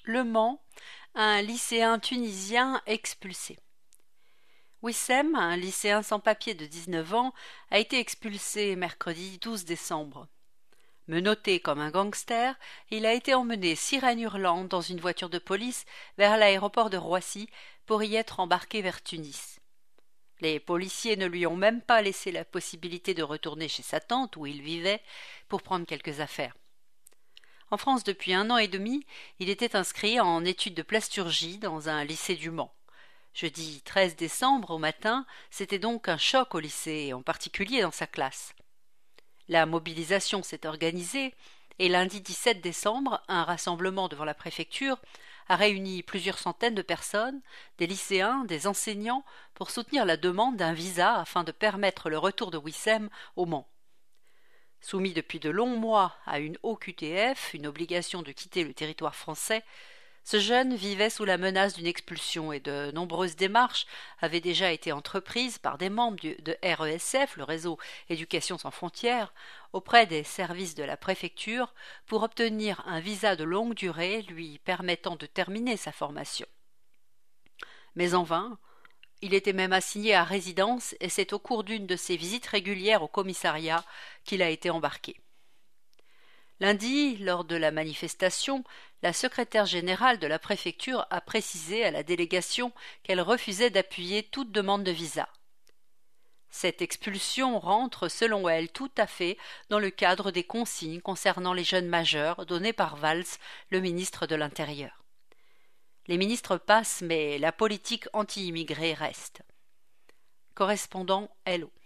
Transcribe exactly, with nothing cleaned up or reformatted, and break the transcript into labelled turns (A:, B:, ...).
A: Le Mans, un lycéen tunisien expulsé. Wissem, un lycéen sans papier de dix-neuf ans, a été expulsé mercredi douze décembre. Menotté comme un gangster, il a été emmené sirène hurlante dans une voiture de police vers l'aéroport de Roissy pour y être embarqué vers Tunis. Les policiers ne lui ont même pas laissé la possibilité de retourner chez sa tante où il vivait pour prendre quelques affaires. En France, depuis un an et demi, il était inscrit en études de plasturgie dans un lycée du Mans. Jeudi treize décembre au matin, c'était donc un choc au lycée, et en particulier dans sa classe. La mobilisation s'est organisée et lundi dix-sept décembre, un rassemblement devant la préfecture a réuni plusieurs centaines de personnes, des lycéens, des enseignants, pour soutenir la demande d'un visa afin de permettre le retour de Wissem au Mans. Soumis depuis de longs mois à une O Q T F, une obligation de quitter le territoire français, ce jeune vivait sous la menace d'une expulsion et de nombreuses démarches avaient déjà été entreprises par des membres du, de R E S F, le réseau Éducation sans frontières, auprès des services de la préfecture pour obtenir un visa de longue durée lui permettant de terminer sa formation. Mais en vain, il était même assigné à résidence et c'est au cours d'une de ses visites régulières au commissariat qu'il a été embarqué. Lundi, lors de la manifestation, la secrétaire générale de la préfecture a précisé à la délégation qu'elle refusait d'appuyer toute demande de visa. Cette expulsion rentre, selon elle, tout à fait dans le cadre des consignes concernant les jeunes majeurs données par Valls, le ministre de l'Intérieur. Les ministres passent, mais la politique anti-immigrée reste. Correspondant L O